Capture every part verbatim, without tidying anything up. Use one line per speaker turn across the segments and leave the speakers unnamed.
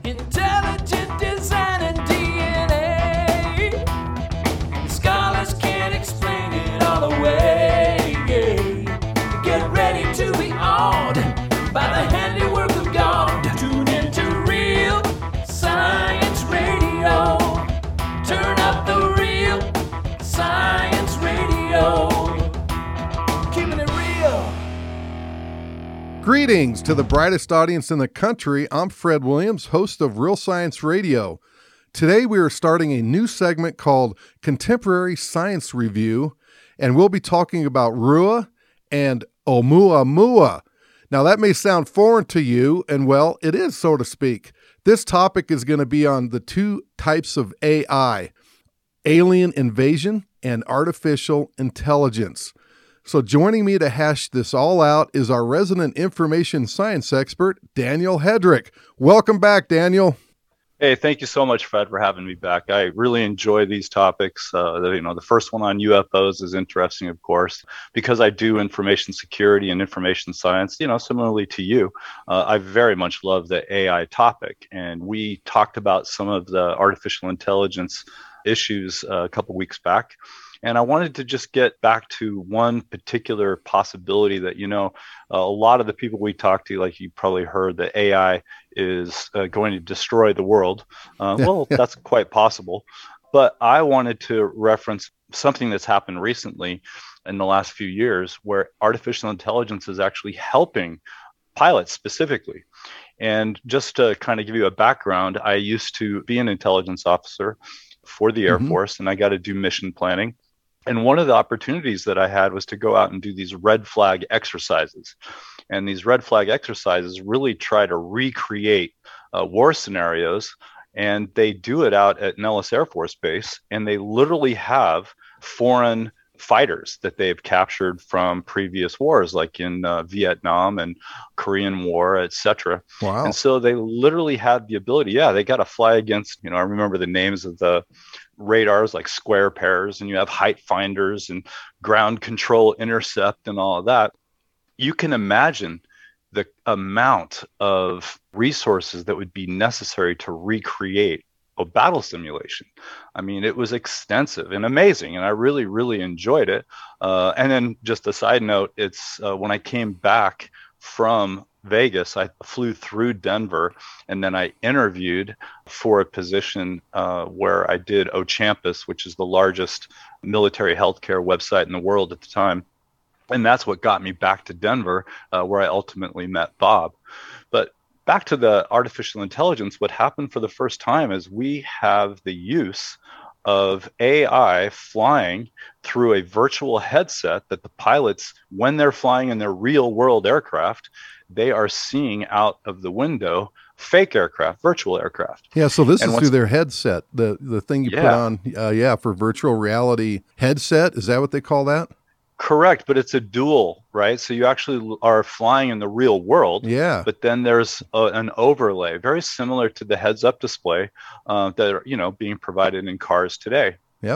Intelligent design and D N A. Scholars can't explain it all away. Get ready to be awed by the handiwork of God. Tune into Real Science Radio. Turn up the Real Science Radio. Keeping it real.
Greetings to the brightest audience in the country. I'm Fred Williams, host of Real Science Radio. Today we are starting a new segment called Contemporary Science Review, and we'll be talking about Rua and Oumuamua. Now that may sound foreign to you, and well, it is, so to speak. This topic is going to be on the two types of A I, alien invasion and artificial intelligence. So joining me to hash this all out is our resident information science expert, Daniel Hedrick. Welcome back, Daniel.
Hey, thank you so much, Fred, for having me back. I really enjoy these topics. Uh, the, you know, the first one on U F Os is interesting, of course, because I do information security and information science, you know, similarly to you. Uh, I very much love the A I topic. And we talked about some of the artificial intelligence issues uh, a couple weeks back. And I wanted to just get back to one particular possibility that, you know, uh, a lot of the people we talk to, like you probably heard, that A I is uh, going to destroy the world. Uh, well, that's quite possible. But I wanted to reference something that's happened recently in the last few years where artificial intelligence is actually helping pilots specifically. And just to kind of give you a background, I used to be an intelligence officer for the Air mm-hmm. Force, and I got to do mission planning. And one of the opportunities that I had was to go out and do these red flag exercises. And these red flag exercises really try to recreate uh, war scenarios. And they do it out at Nellis Air Force Base. And they literally have foreign fighters that they've captured from previous wars, like in uh, Vietnam and Korean War, et cetera.
Wow.
And so they literally had the ability, yeah, they got to fly against, you know, I remember the names of the radars like square pairs, and you have height finders and ground control intercept and all of that. You can imagine the amount of resources that would be necessary to recreate a battle simulation. I mean, it was extensive and amazing, and I really, really enjoyed it. Uh, and then just a side note, it's uh, when I came back from Vegas, I flew through Denver, and then I interviewed for a position uh, where I did OChampus, which is the largest military healthcare website in the world at the time. And that's what got me back to Denver, uh, where I ultimately met Bob. But back to the artificial intelligence, what happened for the first time is we have the use of A I flying through a virtual headset that the pilots, when they're flying in their real world aircraft, they are seeing out of the window fake aircraft, virtual aircraft.
Yeah, so this
and
is through their headset, the the thing you
yeah.
put on, uh, yeah, for virtual reality headset. Is that what they call that?
Correct, but it's a dual, right? So you actually are flying in the real world,
yeah.
But then there's a, an overlay, very similar to the heads-up display uh, that are, you know, being provided in cars today.
Yep.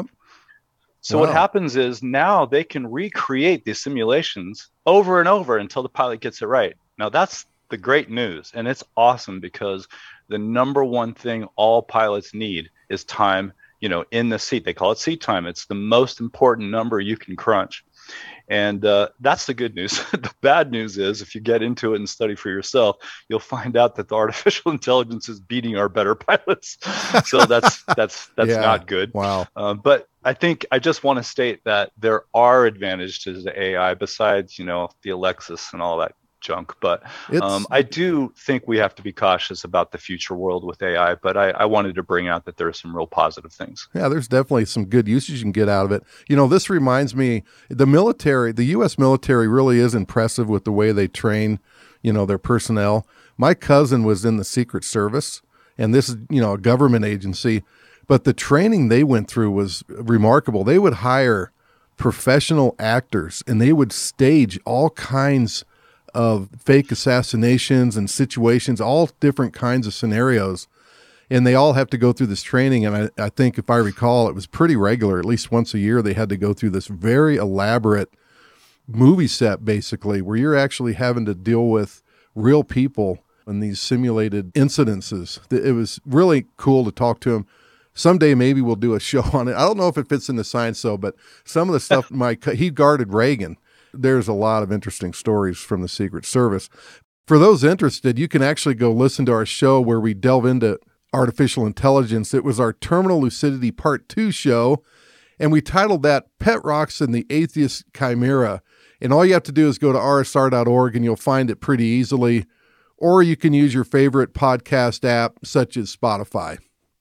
So
wow.
what happens is now they can recreate these simulations over and over until the pilot gets it right. Now that's the great news, and it's awesome because the number one thing all pilots need is time, you know, in the seat. They call it seat time. It's the most important number you can crunch. And uh, that's the good news. The bad news is if you get into it and study for yourself, you'll find out that the artificial intelligence is beating our better pilots. So that's that's that's
yeah.
not good.
Wow.
Uh, but I think I just want to state that there are advantages to A I besides, you know, the Alexis and all that junk. But um, I do think we have to be cautious about the future world with A I. But I, I wanted to bring out that there are some real positive things.
Yeah, there's definitely some good usage you can get out of it. You know, this reminds me, the military, the U S military really is impressive with the way they train, you know, their personnel. My cousin was in the Secret Service, and this is, you know, a government agency, but the training they went through was remarkable. They would hire professional actors, and they would stage all kinds of fake assassinations and situations, all different kinds of scenarios. And they all have to go through this training. And I, I think if I recall, it was pretty regular, at least once a year, they had to go through this very elaborate movie set, basically, where you're actually having to deal with real people and these simulated incidences. It was really cool to talk to him. Someday maybe we'll do a show on it. I don't know if it fits into science though, but some of the stuff, my he guarded Reagan. There's a lot of interesting stories from the Secret Service. For those interested, you can actually go listen to our show where we delve into artificial intelligence. It was our Terminal Lucidity Part two show, and we titled that Pet Rocks and the Atheist Chimera. And all you have to do is go to R S R dot org and you'll find it pretty easily. Or you can use your favorite podcast app, such as Spotify.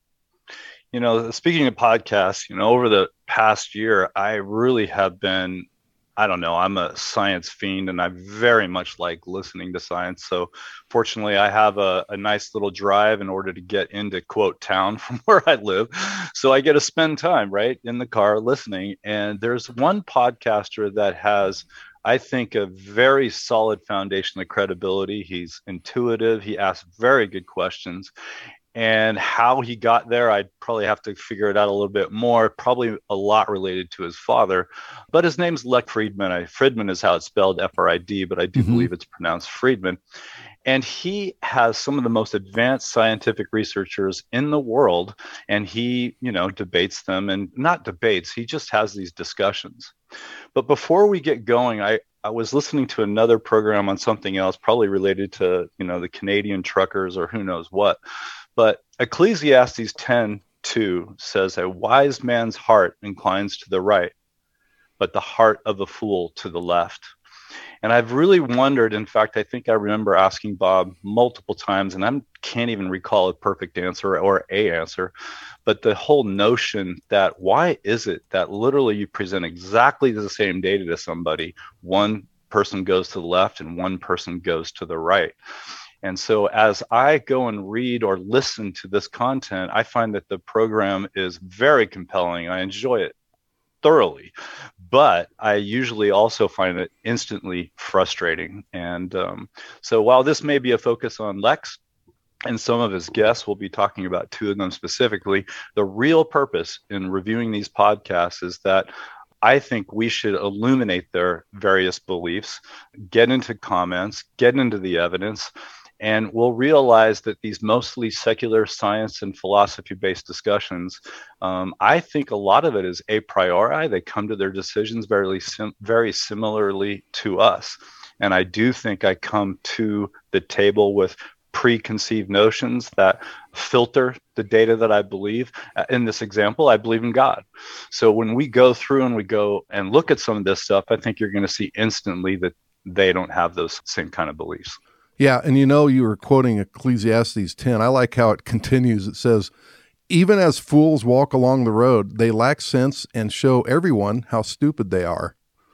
You know, speaking of podcasts, you know, over the past year, I really have been, I don't know, I'm a science fiend and I very much like listening to science. So fortunately, I have a, a nice little drive in order to get into, quote, town from where I live. So I get to spend time, right, in the car listening. And there's one podcaster that has, I think, a very solid foundation of credibility. He's intuitive. He asks very good questions. And how he got there, I'd probably have to figure it out a little bit more, probably a lot related to his father. But his name's Lex Fridman. I, Fridman is how it's spelled, F R I D, but I do mm-hmm. believe it's pronounced Friedman. And he has some of the most advanced scientific researchers in the world. And he, you know, debates them, and not debates, he just has these discussions. But before we get going, I, I was listening to another program on something else, probably related to, you know, the Canadian truckers or who knows what. But Ecclesiastes ten two says, a wise man's heart inclines to the right, but the heart of a fool to the left. And I've really wondered, in fact, I think I remember asking Bob multiple times, and I can't even recall a perfect answer or a answer, but the whole notion that why is it that literally you present exactly the same data to somebody, one person goes to the left and one person goes to the right? And so as I go and read or listen to this content, I find that the program is very compelling. I enjoy it thoroughly, but I usually also find it instantly frustrating. And um, so while this may be a focus on Lex, and some of his guests will be talking about two of them specifically, the real purpose in reviewing these podcasts is that I think we should illuminate their various beliefs, get into comments, get into the evidence, and we'll realize that these mostly secular science and philosophy-based discussions, um, I think a lot of it is a priori. They come to their decisions very, sim- very similarly to us. And I do think I come to the table with preconceived notions that filter the data that I believe. In this example, I believe in God. So when we go through and we go and look at some of this stuff, I think you're going to see instantly that they don't have those same kind of beliefs.
Yeah, and you know, you were quoting Ecclesiastes ten. I like how it continues. It says, even as fools walk along the road, they lack sense and show everyone how stupid they are.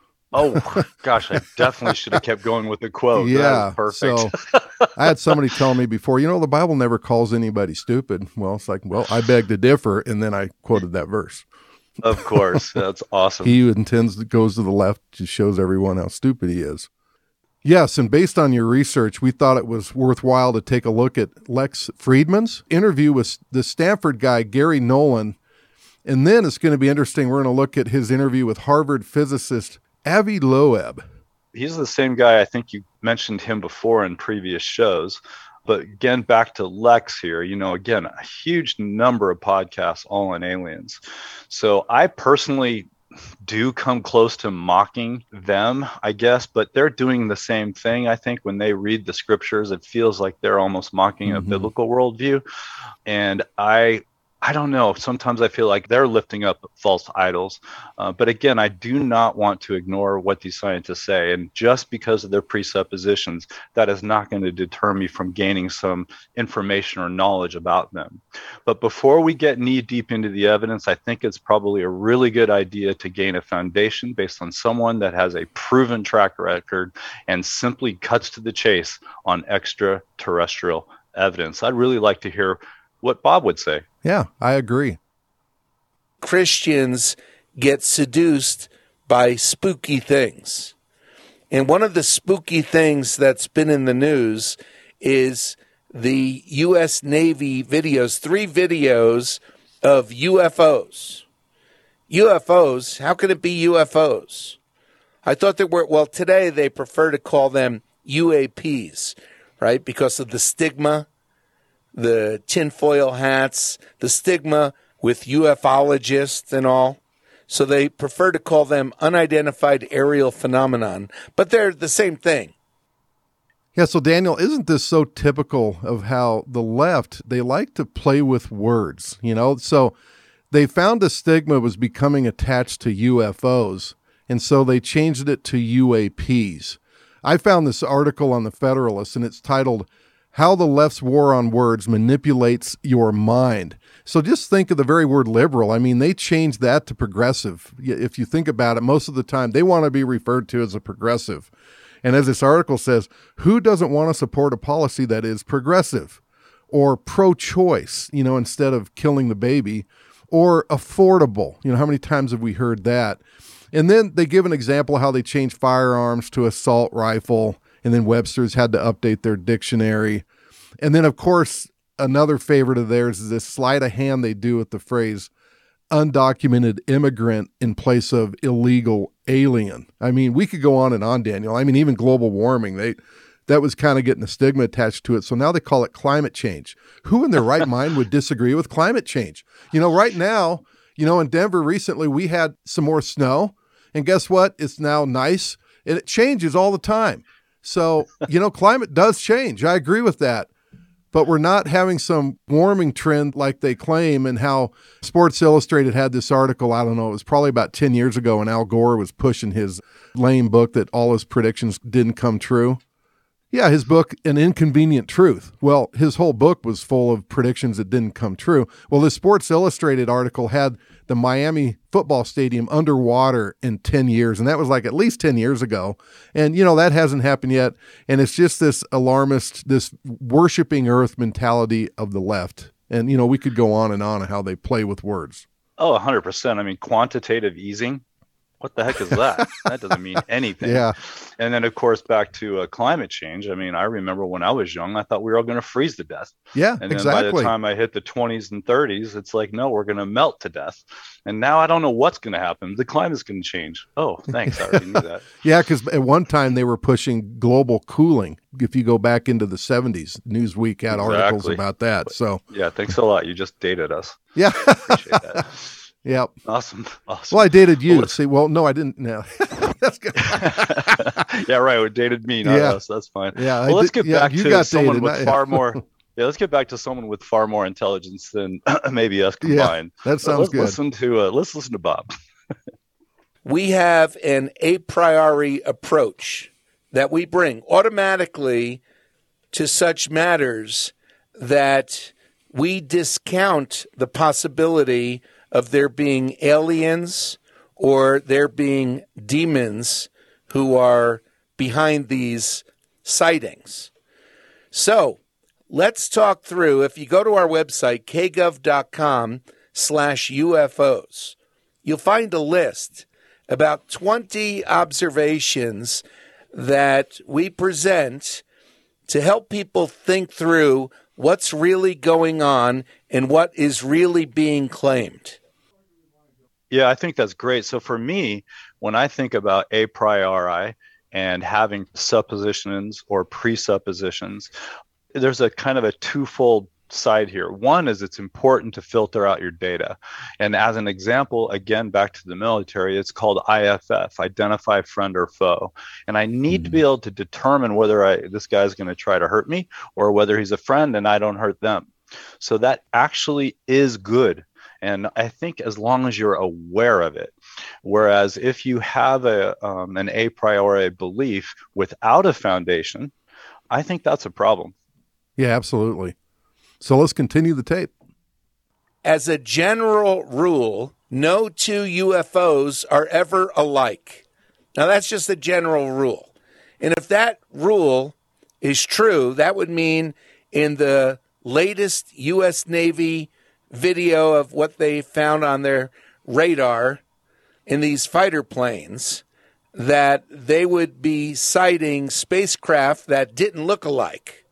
Oh, gosh, I definitely should have kept going with the quote.
Yeah,
perfect.
So I had somebody tell me before, you know, the Bible never calls anybody stupid. Well, it's like, well, I beg to differ, and then I quoted that verse.
Of course, that's awesome.
He who intends to goes to the left just shows everyone how stupid he is. Yes, and based on your research, we thought it was worthwhile to take a look at Lex Fridman's interview with the Stanford guy, Gary Nolan. And then it's going to be interesting. We're going to look at his interview with Harvard physicist Avi Loeb.
He's the same guy. I think you mentioned him before in previous shows. But again, back to Lex here, you know, again, a huge number of podcasts all on aliens. So I personally do come close to mocking them, I guess, but they're doing the same thing. I think when they read the scriptures, it feels like they're almost mocking mm-hmm. a biblical worldview. And I I don't know. Sometimes I feel like they're lifting up false idols. Uh, but again, I do not want to ignore what these scientists say. And just because of their presuppositions, that is not going to deter me from gaining some information or knowledge about them. But before we get knee deep into the evidence, I think it's probably a really good idea to gain a foundation based on someone that has a proven track record and simply cuts to the chase on extraterrestrial evidence. I'd really like to hear what Bob would say.
Yeah, I agree.
Christians get seduced by spooky things. And one of the spooky things that's been in the news is the U S Navy videos, three videos of U F Os. U F Os, how can it be U F Os? I thought there were, well, today they prefer to call them U A Ps. right? Because of the stigma, the tinfoil hats, the stigma with ufologists and all. So they prefer to call them unidentified aerial phenomenon, but they're the same thing.
Yeah, so Daniel, isn't this so typical of how the left, they like to play with words, you know? So they found the stigma was becoming attached to U F Os, and so they changed it to U A Ps. I found this article on the Federalist, and it's titled, How the Left's War on Words Manipulates Your Mind. So just think of the very word liberal. I mean, they changed that to progressive. If you think about it, most of the time they want to be referred to as a progressive. And as this article says, who doesn't want to support a policy that is progressive or pro-choice, you know, instead of killing the baby, or affordable? You know, how many times have we heard that? And then they give an example of how they changed firearms to assault rifle, and then Webster's had to update their dictionary. And then, of course, another favorite of theirs is this sleight of hand they do with the phrase undocumented immigrant in place of illegal alien. I mean, we could go on and on, Daniel. I mean, even global warming, they that was kind of getting a stigma attached to it. So now they call it climate change. Who in their right mind would disagree with climate change? You know, right now, you know, in Denver recently, we had some more snow, and guess what? It's now nice, and it changes all the time. So, you know, climate does change. I agree with that. But we're not having some warming trend like they claim, and how Sports Illustrated had this article, I don't know, it was probably about ten years ago, and Al Gore was pushing his lame book that all his predictions didn't come true. Yeah, his book, An Inconvenient Truth. Well, his whole book was full of predictions that didn't come true. Well, this Sports Illustrated article had the Miami football stadium underwater in ten years, and that was like at least ten years ago. And, you know, that hasn't happened yet. And it's just this alarmist, this worshiping earth mentality of the left. And, you know, we could go on and on how they play with words.
Oh, one hundred percent. I mean, quantitative easing. What the heck is that? That doesn't mean anything.
Yeah.
And then, of course, back to uh, climate change. I mean, I remember when I was young, I thought we were all going to freeze to death.
Yeah,
and then
exactly.
by the time I hit the twenties and thirties, it's like, no, we're going to melt to death. And now I don't know what's going to happen. The climate's going to change. Oh, thanks. I already knew that.
Yeah, because at one time they were pushing global cooling. If you go back into the seventies, Newsweek had
Exactly.
articles about that. So
yeah, thanks a lot. You just dated us.
Yeah.
Appreciate that.
Yep.
Awesome. Awesome.
Well, I dated you.
Well,
See, well, no, I didn't. No. That's good.
Yeah, right. We dated me, not
Yeah.
us. That's fine.
Yeah.
Well,
I
let's
did-
get
yeah,
back
you
to
got
someone
dated,
with
not-
far more. Yeah, let's get back to someone with far more intelligence than maybe us
Yeah,
combined.
that sounds
let's
good.
Listen to uh, let's listen to Bob.
We have an a priori approach that we bring automatically to such matters that we discount the possibility of there being aliens or there being demons who are behind these sightings. So let's talk through, if you go to our website, kgov.com slash UFOs, you'll find a list about twenty observations that we present to help people think through what's really going on and what is really being claimed.
Yeah, I think that's great. So for me, when I think about a priori and having suppositions or presuppositions, there's a kind of a twofold side here. One is it's important to filter out your data. And as an example, again, back to the military, it's called I F F, identify friend or foe. And I need mm-hmm. to be able to determine whether I, this guy's going to try to hurt me or whether he's a friend and I don't hurt them. So that actually is good. And I think as long as you're aware of it, whereas if you have a um, an a priori belief without a foundation, I think that's a problem.
Yeah, absolutely. So let's continue the tape.
As a general rule, no two U F Os are ever alike. Now, that's just a general rule. And if that rule is true, that would mean in the latest U S Navy video of what they found on their radar in these fighter planes, that they would be sighting spacecraft that didn't look alike.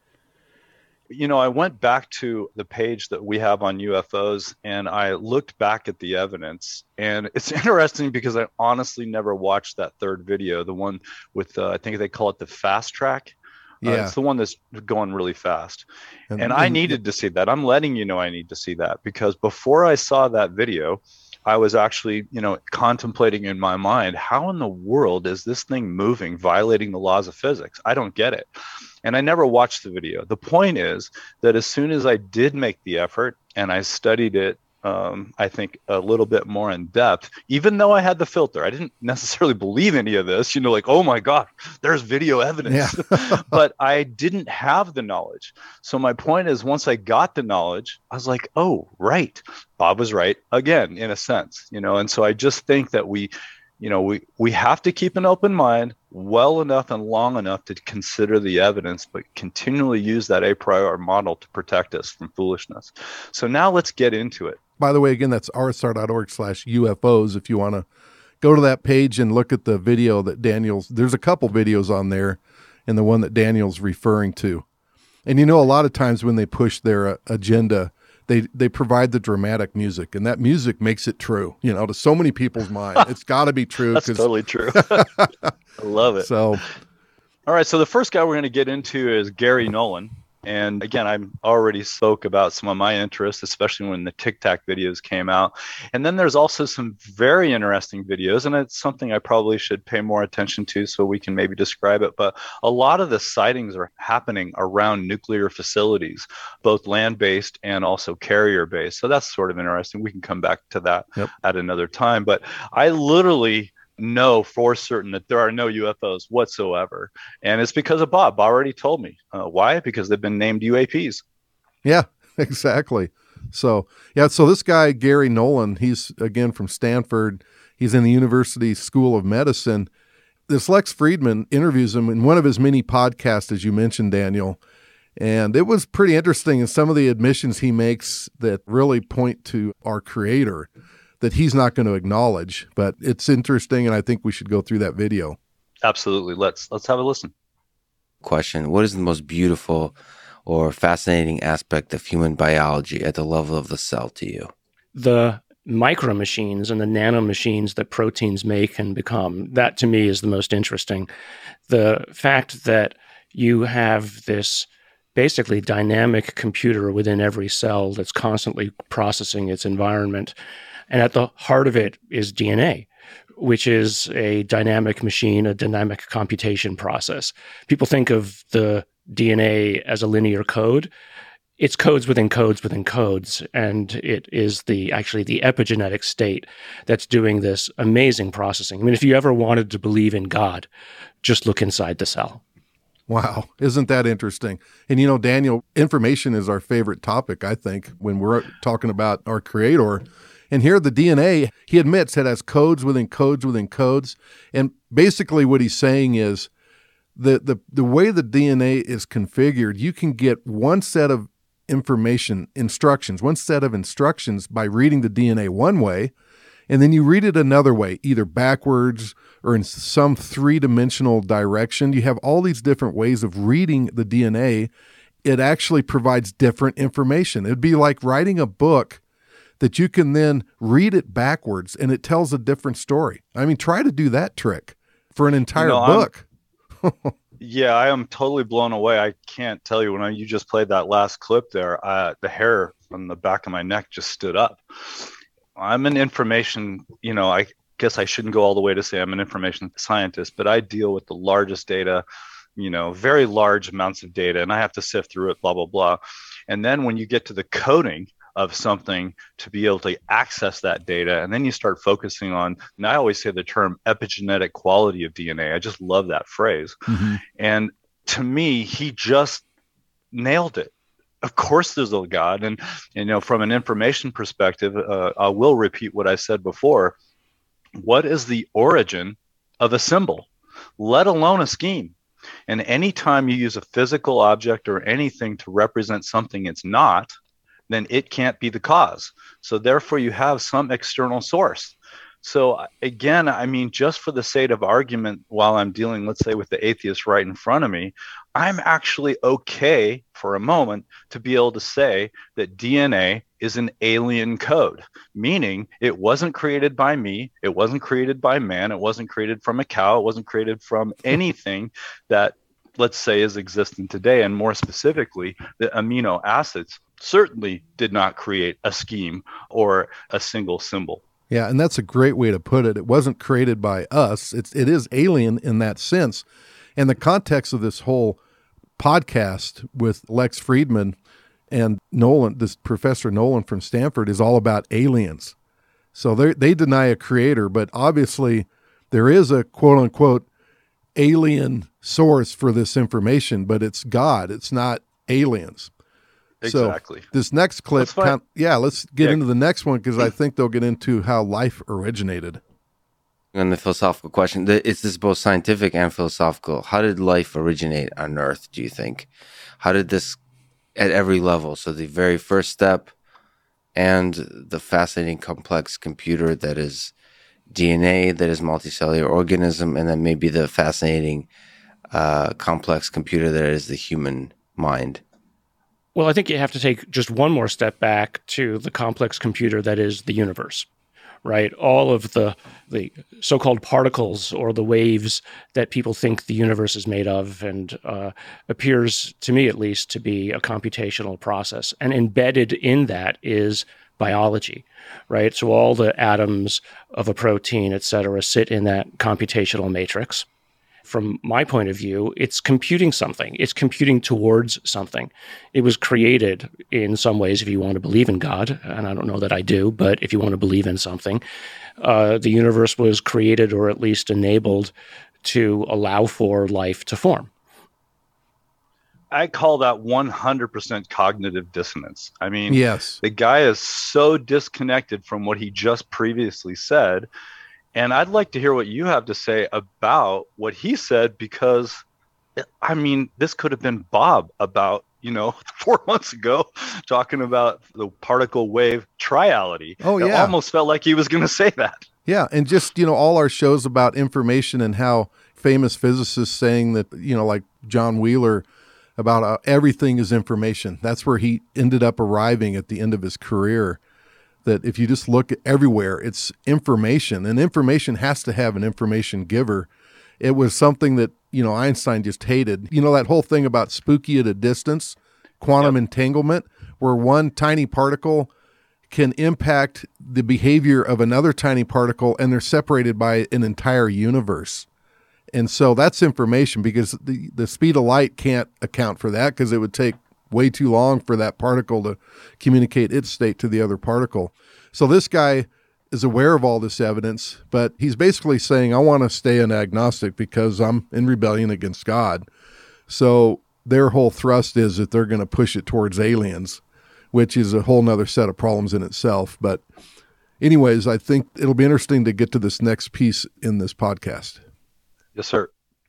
You know, I went back to the page that we have on U F Os and I looked back at the evidence, and it's interesting because I honestly never watched that third video, the one with, uh, I think they call it the fast track. Uh,
Yeah.
it's the one that's going really fast.
And,
And I
and-
needed to see that. I'm letting you know I need to see that, because before I saw that video, I was actually, you know, contemplating in my mind, how in the world is this thing moving, violating the laws of physics? I don't get it. And I never watched the video. The point is that as soon as I did make the effort and I studied it, um, I think a little bit more in depth, even though I had the filter, I didn't necessarily believe any of this, you know, like, oh my God, there's video evidence,
Yeah.
but I didn't have the knowledge. So my point is, once I got the knowledge, I was like, oh, right. Bob was right again, in a sense, you know, and so I just think that we, you know, we, we have to keep an open mind well enough and long enough to consider the evidence, but continually use that a priori model to protect us from foolishness. So now let's get into it.
By the way, again, that's r s r dot org slash U F Os. If you want to go to that page and look at the video that Daniel's, there's a couple videos on there, and the one that Daniel's referring to. And you know, a lot of times when they push their uh, agenda, they they provide the dramatic music, and that music makes it true, you know, to so many people's mind. It's got to be true.
That's
'cause-
totally true. I love it.
So,
All right, so the first guy we're going to get into is Gary Nolan. And again, I already spoke about some of my interests, especially when the Tic Tac videos came out. And then there's also some very interesting videos, and it's something I probably should pay more attention to so we can maybe describe it. But a lot of the sightings are happening around nuclear facilities, both land-based and also carrier-based. So that's sort of interesting. We can come back to that
Yep.
at another time. But I literally know for certain that there are no U F Os whatsoever. And it's because of Bob. Bob already told me. Uh, why? Because they've been named U A Ps.
yeah, exactly. So, yeah, so this guy, Gary Nolan, he's, again, from Stanford. He's in the University School of Medicine. This Lex Friedman interviews him in one of his many podcasts, as you mentioned, Daniel. And it was pretty interesting. And some of the admissions he makes that really point to our creator that he's not going to acknowledge, but it's interesting. And I think we should go through that video.
Absolutely. Let's, let's have a listen.
Question: what is the most beautiful or fascinating aspect of human biology at the level of the cell to you?
The micro machines and the nano machines that proteins make and become. That to me is the most interesting. The fact that you have this basically dynamic computer within every cell that's constantly processing its environment. And at the heart of it is D N A, which is a dynamic machine, a dynamic computation process. People think of the D N A as a linear code. It's codes within codes within codes, and it is the actually the epigenetic state that's doing this amazing processing. I mean, if you ever wanted to believe in God, just look inside the cell.
Wow. Isn't that interesting? And, you know, Daniel, information is our favorite topic, I think, when we're talking about our creator. And here the D N A, he admits it has codes within codes within codes. And basically what he's saying is the, the, the way the D N A is configured, you can get one set of information, instructions, one set of instructions by reading the D N A one way, and then you read it another way, either backwards or in some three-dimensional direction. You have all these different ways of reading the D N A. It actually provides different information. It'd be like writing a book that you can then read it backwards and it tells a different story. I mean, try to do that trick for an entire
You know,
book.
Yeah, I am totally blown away. I can't tell you, when I, you just played that last clip there, uh, the hair on the back of my neck just stood up. I'm an information, you know, I guess I shouldn't go all the way to say I'm an information scientist, but I deal with the largest data, you know, very large amounts of data, and I have to sift through it, blah, blah, blah. And then when you get to the coding of something to be able to access that data, and then you start focusing on, and I always say the term epigenetic quality of D N A. I just love that phrase.
Mm-hmm.
And to me, he just nailed it. Of course there's a God. And, you know, from an information perspective, uh, I will repeat what I said before. What is the origin of a symbol, let alone a scheme? And anytime you use a physical object or anything to represent something it's not, then it can't be the cause. So therefore you have some external source. So again, I mean, just for the sake of argument, while I'm dealing, let's say, with the atheist right in front of me, I'm actually okay for a moment to be able to say that D N A is an alien code, meaning it wasn't created by me, it wasn't created by man, it wasn't created from a cow, it wasn't created from anything that let's say, is existent today. And more specifically, the amino acids certainly did not create a scheme or a single symbol.
Yeah, and that's a great way to put it. It wasn't created by us. It's it is alien in that sense. And the context of this whole podcast with Lex Friedman and Nolan, this Professor Nolan from Stanford, is all about aliens. So they they deny a creator, but obviously there is a quote unquote alien source for this information, but it's God. It's not aliens.
Exactly.
So this next clip, count, yeah, let's get
Yeah.
into the next one because I think they'll get into how life originated.
And the philosophical question, the- it's this both scientific and philosophical. How did life originate on Earth, do you think? How did this, at every level, so the very first step and the fascinating complex computer that is D N A, that is multicellular organism, and then maybe the fascinating uh, complex computer that is the human mind?
Well, I think you have to take just one more step back to the complex computer that is the universe, right? All of the the so-called particles or the waves that people think the universe is made of, and uh, appears to me at least to be a computational process. And embedded in that is biology, right? So all the atoms of a protein, et cetera, sit in that computational matrix. From my point of view, it's computing something. It's computing towards something. It was created in some ways, if you want to believe in God, and I don't know that I do, but if you want to believe in something, uh, the universe was created or at least enabled to allow for life to form.
I call that one hundred percent cognitive dissonance. I mean,
Yes.
the guy is so disconnected from what he just previously said. And I'd like to hear what you have to say about what he said, because, I mean, this could have been Bob about, you know, four months ago, talking about the particle wave triality.
Oh,
It
yeah.
almost felt like he was going to say that.
Yeah, and just, you know, all our shows about information and how famous physicists saying that, you know, like John Wheeler, about uh, everything is information. That's where he ended up arriving at the end of his career. That if you just look at everywhere, it's information, and information has to have an information giver. It was something that, you know, Einstein just hated. You know, that whole thing about spooky at a distance, quantum
Yep.
entanglement, where one tiny particle can impact the behavior of another tiny particle, and they're separated by an entire universe. And so that's information, because the, the speed of light can't account for that, because it would take way too long for that particle to communicate its state to the other particle. So this guy is aware of all this evidence, but he's basically saying, I want to stay an agnostic because I'm in rebellion against God. So their whole thrust is that they're going to push it towards aliens, which is a whole nother set of problems in itself. But anyways, I think it'll be interesting to get to this next piece in this podcast.
Yes, sir.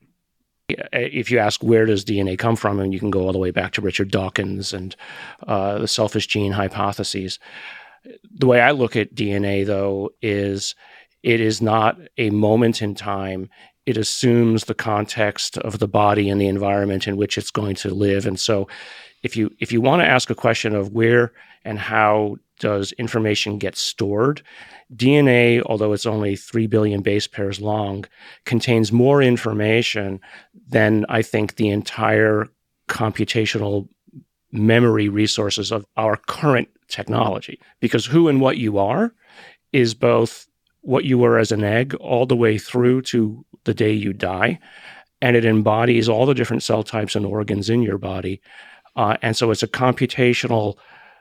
If you ask where does D N A come from, and you can go all the way back to Richard Dawkins and uh, the selfish gene hypotheses. The way I look at D N A, though, is it is not a moment in time. It assumes the context of the body and the environment in which it's going to live. And so if you if you want to ask a question of where and how does information get stored, D N A, although it's only three billion base pairs long, contains more information than I think the entire computational memory resources of our current technology. Because who and what you are is both what you were as an egg all the way through to the day you die, and it embodies all the different cell types and organs in your body. Uh, and so it's a computational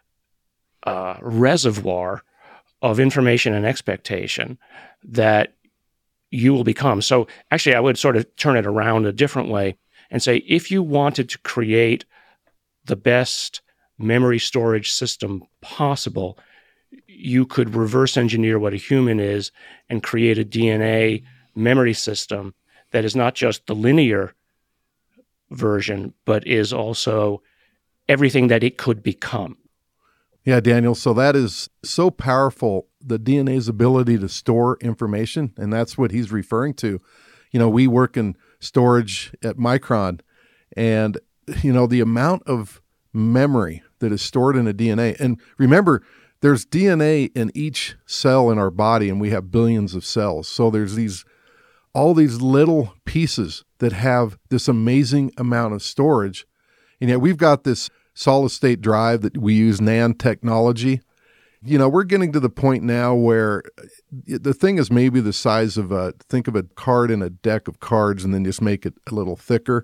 uh, reservoir of information and expectation that you will become. So actually, I would sort of turn it around a different way and say, if you wanted to create the best memory storage system possible, you could reverse engineer what a human is and create a D N A memory system that is not just the linear version, but is also everything that it could become.
Yeah, Daniel. So that is so powerful, the D N A's ability to store information. And that's what he's referring to. You know, we work in storage at Micron, and, you know, the amount of memory that is stored in a D N A. And remember, there's D N A in each cell in our body, and we have billions of cells. So there's these all these little pieces that have this amazing amount of storage. And yet we've got this solid state drive that we use NAND technology. You know, we're getting to the point now where the thing is maybe the size of a, think of a card in a deck of cards and then just make it a little thicker.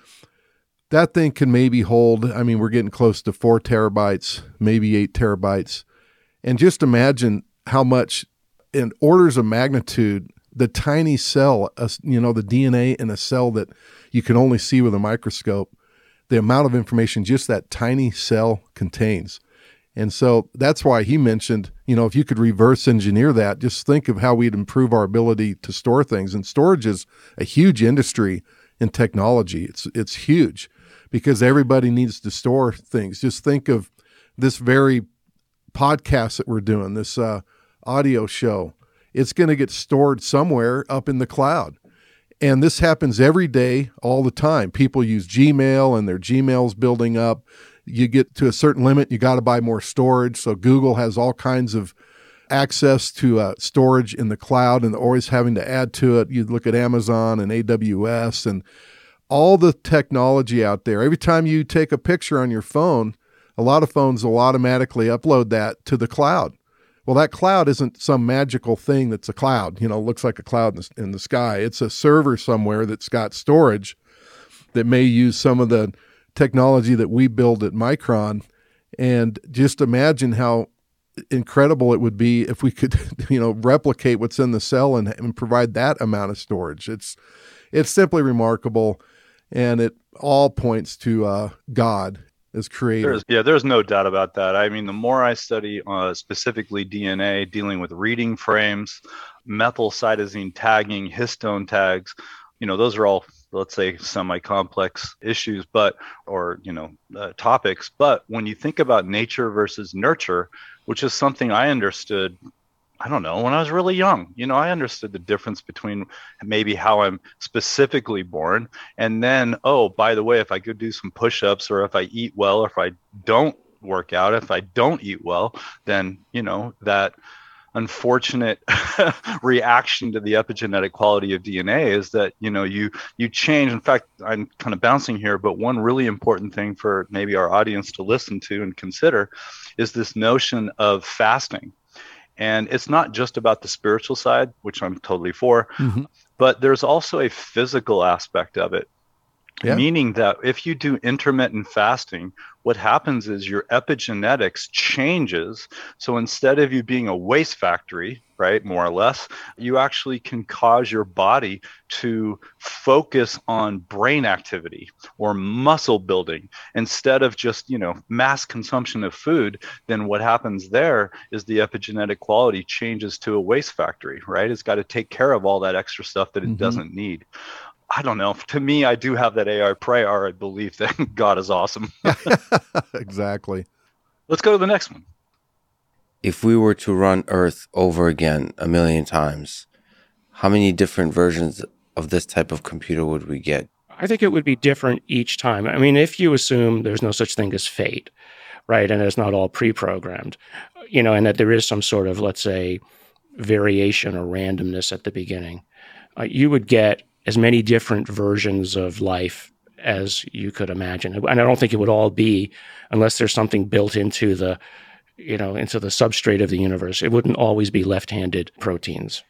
That thing can maybe hold, I mean, we're getting close to four terabytes, maybe eight terabytes. And just imagine how much in orders of magnitude, the tiny cell, uh, you know, the D N A in a cell that you can only see with a microscope, the amount of information just that tiny cell contains. And so that's why he mentioned, you know, if you could reverse engineer that, just think of how we'd improve our ability to store things. And storage is a huge industry in technology. It's it's huge because everybody needs to store things. Just think of this very podcast that we're doing, this uh, audio show. It's going to get stored somewhere up in the cloud. And this happens every day, all the time. People use Gmail and their Gmail's building up. You get to a certain limit, you got to buy more storage. So Google has all kinds of access to uh, storage in the cloud and always having to add to it. You look at Amazon and A W S and all the technology out there. Every time you take a picture on your phone, a lot of phones will automatically upload that to the cloud. Well, that cloud isn't some magical thing that's a cloud, you know, looks like a cloud in the, in the sky. It's a server somewhere that's got storage that may use some of the technology that we build at Micron. And just imagine how incredible it would be if we could, you know, replicate what's in the cell and, and provide that amount of storage. It's, it's simply remarkable. And it all points to uh, God as creator.
There's, yeah, there's no doubt about that. I mean, the more I study uh, specifically D N A, dealing with reading frames, methyl cytosine tagging, histone tags, you know, those are all, let's say, semi-complex issues, but, or, you know, uh, topics. But when you think about nature versus nurture, which is something I understood, I don't know, when I was really young, you know, I understood the difference between maybe how I'm specifically born. And then, oh, by the way, if I could do some push-ups, or if I eat well, or if I don't work out, if I don't eat well, then, you know, that unfortunate reaction to the epigenetic quality of D N A is that, you know, you you change. In fact, I'm kind of bouncing here, but one really important thing for maybe our audience to listen to and consider is this notion of fasting. And it's not just about the spiritual side, which I'm totally for, mm-hmm. but there's also a physical aspect of it. Yeah. Meaning that if you do intermittent fasting, what happens is your epigenetics changes. So instead of you being a waste factory, right, more or less, you actually can cause your body to focus on brain activity or muscle building instead of just, you know, mass consumption of food. Then what happens there is the epigenetic quality changes to a waste factory, right? It's got to take care of all that extra stuff that it mm-hmm. doesn't need. I don't know. To me, I do have that A I priori belief that God is awesome.
Exactly.
Let's go to the next one.
If we were to run Earth over again a million times, how many different versions of this type of computer would we get?
I think it would be different each time. I mean, if you assume there's no such thing as fate, right, and it's not all pre-programmed, you know, and that there is some sort of, let's say, variation or randomness at the beginning, uh, you would get as many different versions of life as you could imagine. And I don't think it would all be, unless there's something built into the, you know, into the substrate of the universe. It wouldn't always be left-handed proteins.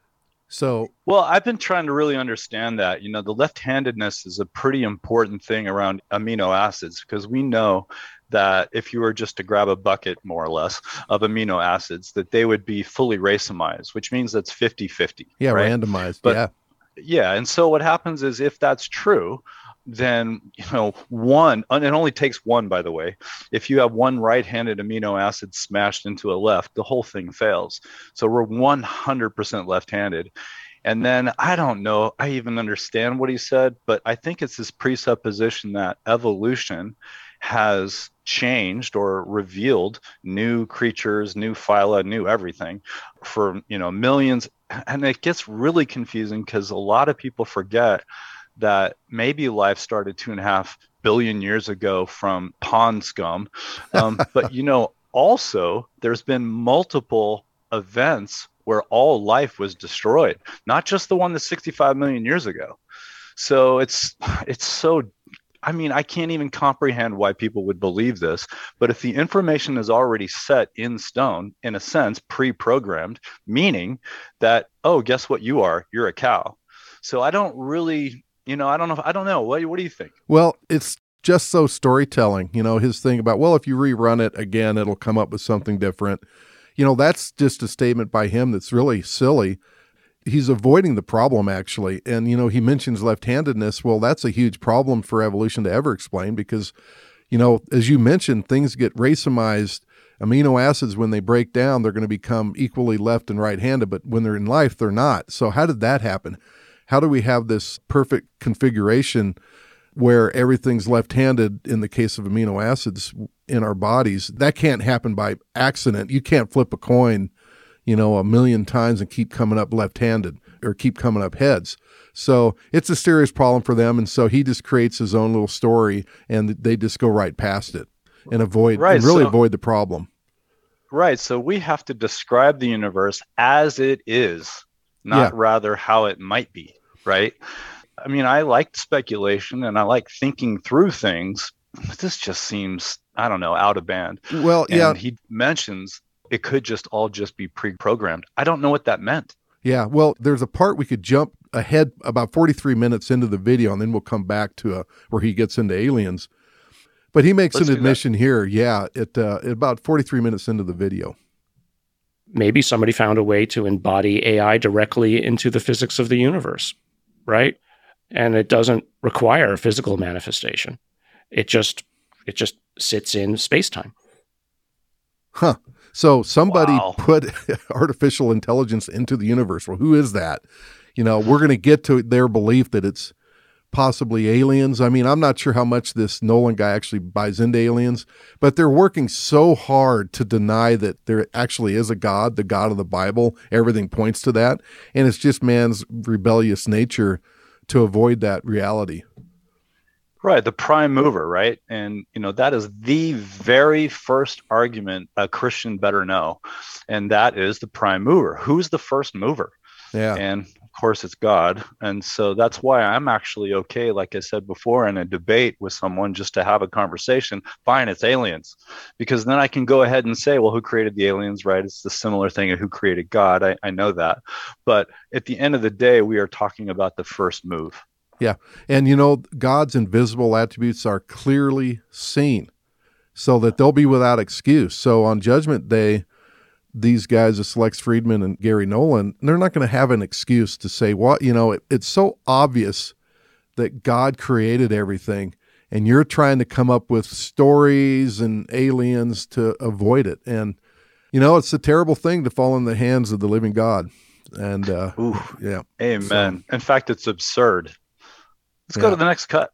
So,
well, I've been trying to really understand that. You know, the left-handedness is a pretty important thing around amino acids, because we know that if you were just to grab a bucket, more or less, of amino acids, that they would be fully racemized, which means that's fifty-fifty.
Yeah,
right?
randomized,
but,
yeah.
Yeah, and so what happens is, if that's true, then, you know, one, and it only takes one, by the way. If you have one right-handed amino acid smashed into a left, the whole thing fails. So we're one hundred percent left-handed. And then I don't know, I even understand what he said, but I think it's this presupposition that evolution has changed or revealed new creatures, new phyla, new everything for, you know, millions. And it gets really confusing because a lot of people forget that maybe life started two and a half billion years ago from pond scum. Um, but, you know, also there's been multiple events where all life was destroyed, not just the one that's sixty-five million years ago. So it's it's so, I mean, I can't even comprehend why people would believe this. But if the information is already set in stone, in a sense, pre-programmed, meaning that, oh, guess what you are? You're a cow. So I don't really, you know, I don't know. I don't know. What, what do you think?
Well, it's just so storytelling, you know, his thing about, well, if you rerun it again, it'll come up with something different. You know, that's just a statement by him that's really silly. He's avoiding the problem, actually. And, you know, he mentions left-handedness. Well, that's a huge problem for evolution to ever explain because, you know, as you mentioned, things get racemized. Amino acids, when they break down, they're going to become equally left and right-handed, but when they're in life, they're not. So how did that happen? How do we have this perfect configuration where everything's left-handed in the case of amino acids in our bodies? That can't happen by accident. You can't flip a coin, you know, a million times and keep coming up left-handed or keep coming up heads. So it's a serious problem for them. And so he just creates his own little story and they just go right past it and avoid,
right,
and really
so,
avoid the problem.
Right. So we have to describe the universe as it is, not
Yeah.
rather how it might be. Right. I mean, I like speculation and I like thinking through things, but this just seems, I don't know, out of band.
Well,
and
yeah.
he mentions it could just all just be pre-programmed. I don't know what that meant.
Yeah. Well, there's a part we could jump ahead about forty-three minutes into the video, and then we'll come back to a, where he gets into aliens. But he makes
Let's
an
do
admission here. Yeah. At, uh, at about forty-three minutes into the video.
Maybe somebody found a way to embody A I directly into the physics of the universe, right? And it doesn't require a physical manifestation. It just it just sits in space-time.
Huh. So somebody
Wow.
put artificial intelligence into the universe. Well, who is that? You know, we're going to get to their belief that it's possibly aliens. I mean, I'm not sure how much this Nolan guy actually buys into aliens, but they're working so hard to deny that there actually is a God, the God of the Bible. Everything points to that. And it's just man's rebellious nature to avoid that reality.
Right. The prime mover. Right. And, you know, that is the very first argument a Christian better know. And that is the prime mover. Who's the first mover?
Yeah.
And of course, it's God. And so that's why I'm actually okay, like I said before, in a debate with someone just to have a conversation. Fine, it's aliens. Because then I can go ahead and say, well, who created the aliens, right? It's the similar thing of who created God. I, I know that. But at the end of the day, we are talking about the first move.
Yeah. And, you know, God's invisible attributes are clearly seen so that they'll be without excuse. So on Judgment Day, these guys, Lex Friedman and Gary Nolan, they're not going to have an excuse to say, what, you know, it, it's so obvious that God created everything and you're trying to come up with stories and aliens to avoid it. And, you know, it's a terrible thing to fall in the hands of the living God. And, uh,
Ooh,
yeah.
Amen. So, in fact, it's absurd. Let's
yeah.
go to the next cut.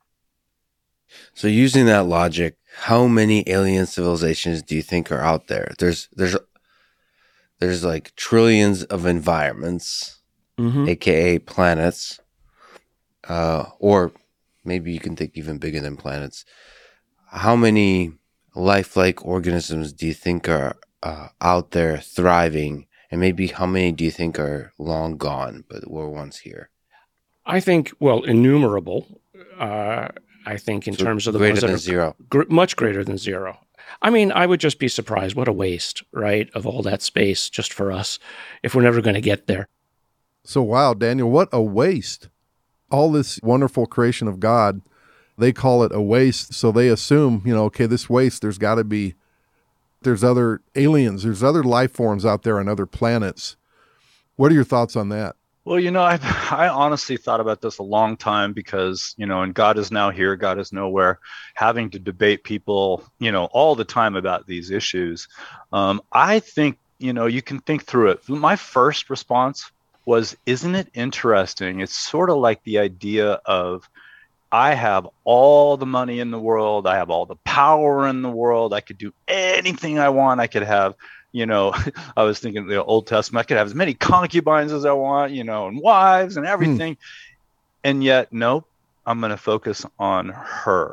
So using that logic, how many alien civilizations do you think are out there? There's there's there's like trillions of environments,
Mm-hmm.
aka planets, uh, or maybe you can think even bigger than planets. How many lifelike organisms do you think are uh, out there thriving, and maybe how many do you think are long gone but were once here?
I think, well, innumerable. Uh, I think in
So
terms of the
greater
ones that
than
are
zero.
gr- much greater than zero. I mean, I would just be surprised. What a waste, right, of all that space just for us if we're never going to get there.
So, wow, Daniel, what a waste. All this wonderful creation of God, they call it a waste. So they assume, you know, okay, this waste, there's got to be, there's other aliens, there's other life forms out there on other planets. What are your thoughts on that?
Well, you know, I I honestly thought about this a long time because, you know, and God is now here, God is nowhere, having to debate people, you know, all the time about these issues. Um, I think, you know, you can think through it. My first response was, isn't it interesting? It's sort of like the idea of, I have all the money in the world. I have all the power in the world. I could do anything I want. I could have, you know, I was thinking the Old Testament, I could have as many concubines as I want, you know, and wives and everything. Hmm. And yet, nope, I'm going to focus on her,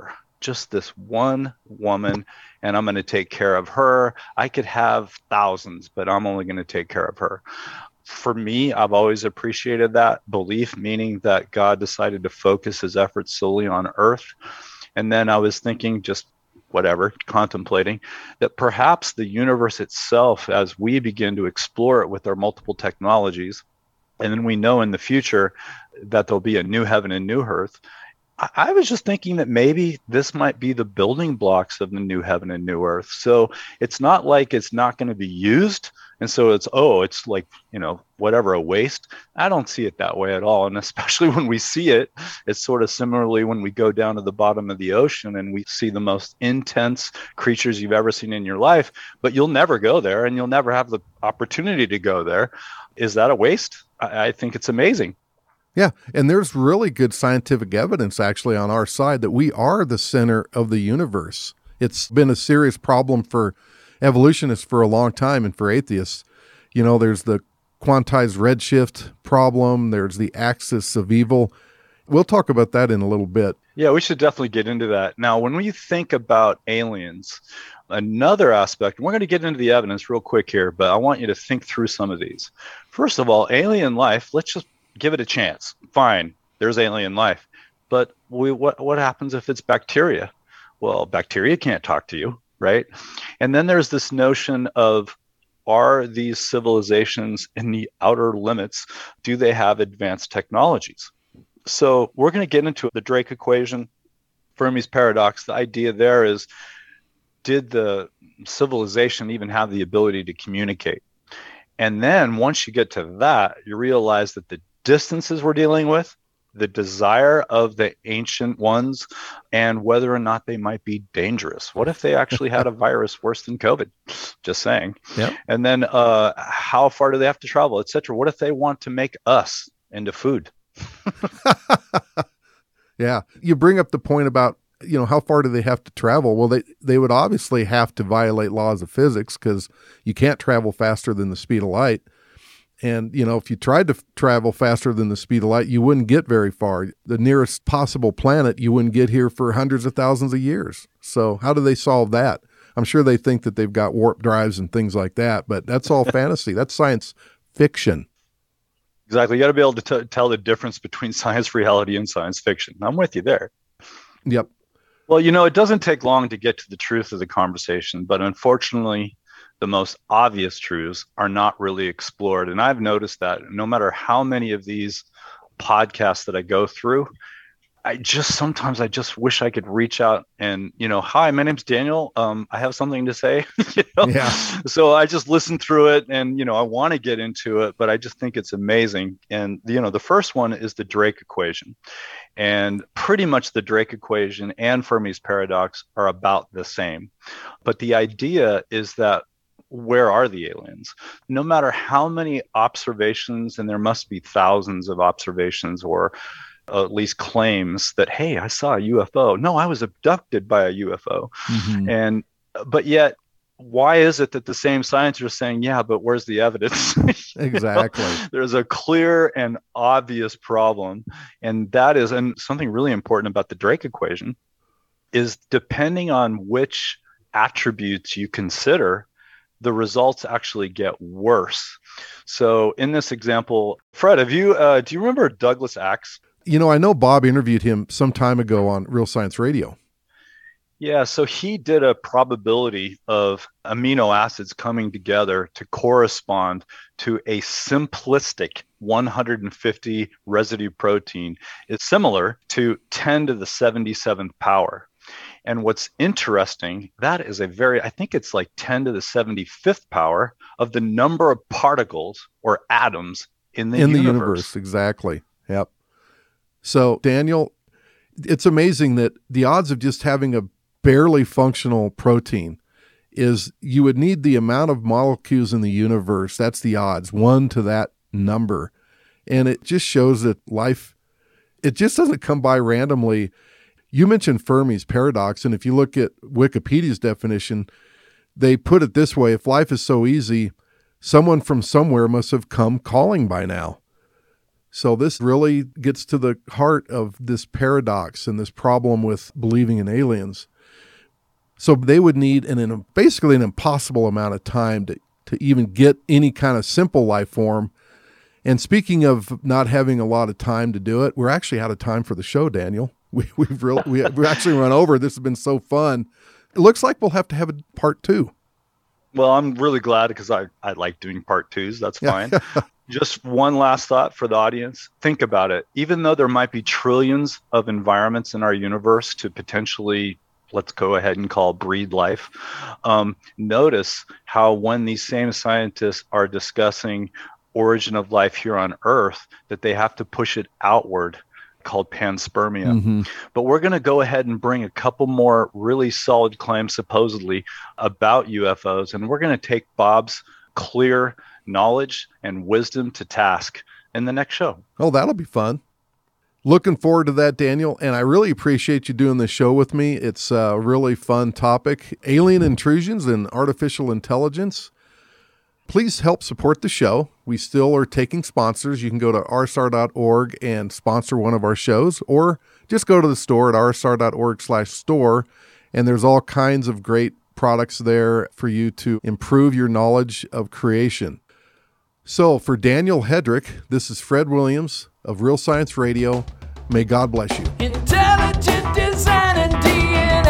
just this one woman, and I'm going to take care of her. I could have thousands, but I'm only going to take care of her. For me, I've always appreciated that belief, meaning that God decided to focus his efforts solely on earth. And then I was thinking, just whatever, contemplating that perhaps the universe itself, as we begin to explore it with our multiple technologies, and then we know in the future that there'll be a new heaven and new earth. I, I was just thinking that maybe this might be the building blocks of the new heaven and new earth. So it's not like it's not going to be used. And so it's, oh, it's like, you know, whatever, a waste. I don't see it that way at all. And especially when we see it, it's sort of similarly when we go down to the bottom of the ocean and we see the most intense creatures you've ever seen in your life, but you'll never go there and you'll never have the opportunity to go there. Is that a waste? I, I think it's amazing.
Yeah, and there's really good scientific evidence actually on our side that we are the center of the universe. It's been a serious problem for evolutionists for a long time and for atheists. You know, there's the quantized redshift problem, there's the axis of evil. We'll talk about that in a little bit.
Yeah, we should definitely get into that. Now, when we think about aliens, another aspect, and we're going to get into the evidence real quick here, but I want you to think through some of these. First of all, alien life, let's just give it a chance. Fine, there's alien life. But we, what, what happens if it's bacteria? Well, bacteria can't talk to you, right? And then there's this notion of, are these civilizations in the outer limits? Do they have advanced technologies? So we're going to get into the Drake equation, Fermi's paradox. The idea there is, did the civilization even have the ability to communicate? And then once you get to that, you realize that the distances we're dealing with, the desire of the ancient ones, and whether or not they might be dangerous. What if they actually had a virus worse than COVID? Just saying.
Yep.
And then uh, how far do they have to travel, et cetera? What if they want to make us into food?
Yeah. You bring up the point about, you know, how far do they have to travel? Well, they, they would obviously have to violate laws of physics because you can't travel faster than the speed of light. And, you know, if you tried to f- travel faster than the speed of light, you wouldn't get very far. The nearest possible planet, you wouldn't get here for hundreds of thousands of years. So how do they solve that? I'm sure they think that they've got warp drives and things like that, but that's all fantasy. That's science fiction.
Exactly. You got to be able to t- tell the difference between science reality and science fiction. I'm with you there.
Yep.
Well, you know, it doesn't take long to get to the truth of the conversation, but unfortunately, the most obvious truths are not really explored. And I've noticed that no matter how many of these podcasts that I go through, I just sometimes I just wish I could reach out and, you know, hi, my name's Daniel. Um, I have something to say. you know? Yeah. So I just listen through it and, you know, I want to get into it, but I just think it's amazing. And, you know, the first one is the Drake equation. And pretty much the Drake equation and Fermi's paradox are about the same. But the idea is that, where are the aliens? No matter how many observations, and there must be thousands of observations or at least claims that, hey, I saw a U F O. No, I was abducted by a U F O. Mm-hmm. And, but yet, why is it that the same scientists are saying, yeah, but where's the evidence?
Exactly.
know? There's a clear and obvious problem. And that is, and something really important about the Drake equation is depending on which attributes you consider, the results actually get worse. So in this example, Fred, have you, uh, do you remember Douglas Axe?
You know, I know Bob interviewed him some time ago on Real Science Radio.
Yeah, so he did a probability of amino acids coming together to correspond to a simplistic one hundred fifty residue protein. It's similar to ten to the seventy-seventh power. And what's interesting, that is a very, I think it's like ten to the seventy-fifth power of the number of particles or atoms in the
in
universe.
the universe. Exactly. Yep. So, Daniel, it's amazing that the odds of just having a barely functional protein is you would need the amount of molecules in the universe. That's the odds, one to that number. And it just shows that life, it just doesn't come by randomly. You mentioned Fermi's paradox, and if you look at Wikipedia's definition, they put it this way: if life is so easy, someone from somewhere must have come calling by now. So this really gets to the heart of this paradox and this problem with believing in aliens. So they would need an, an basically an impossible amount of time to, to even get any kind of simple life form. And speaking of not having a lot of time to do it, we're actually out of time for the show, Daniel. We, we've really, we, we've actually run over. This has been so fun. It looks like we'll have to have a part two.
Well, I'm really glad because I, I like doing part twos. That's fine. Just one last thought for the audience. Think about it. Even though there might be trillions of environments in our universe to potentially, let's go ahead and call breed life, um, notice how when these same scientists are discussing origin of life here on Earth, that they have to push it outward, called panspermia. Mm-hmm. But we're going to go ahead and bring a couple more really solid claims supposedly about U F Os, and we're going to take Bob's clear knowledge and wisdom to task in the next show.
Oh, that'll be fun. Looking forward to that, Daniel, and I really appreciate you doing this show with me. It's a really fun topic, alien intrusions and artificial intelligence. Please help support the show. We still are taking sponsors. You can go to r s a r dot org and sponsor one of our shows, or just go to the store at r s a r dot org slash store, and there's all kinds of great products there for you to improve your knowledge of creation. So for Daniel Hedrick, this is Fred Williams of Real Science Radio. May God bless you.
Intelligent design and D N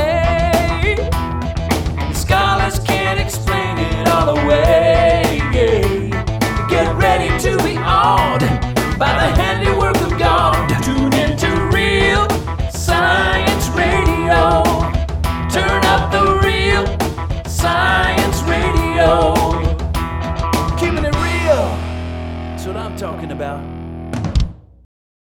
A. Scholars can't explain it all away. Get ready to be awed by the handiwork of God. Tune into Real Science Radio. Turn up the Real Science Radio. Keeping it real, that's what I'm talking about.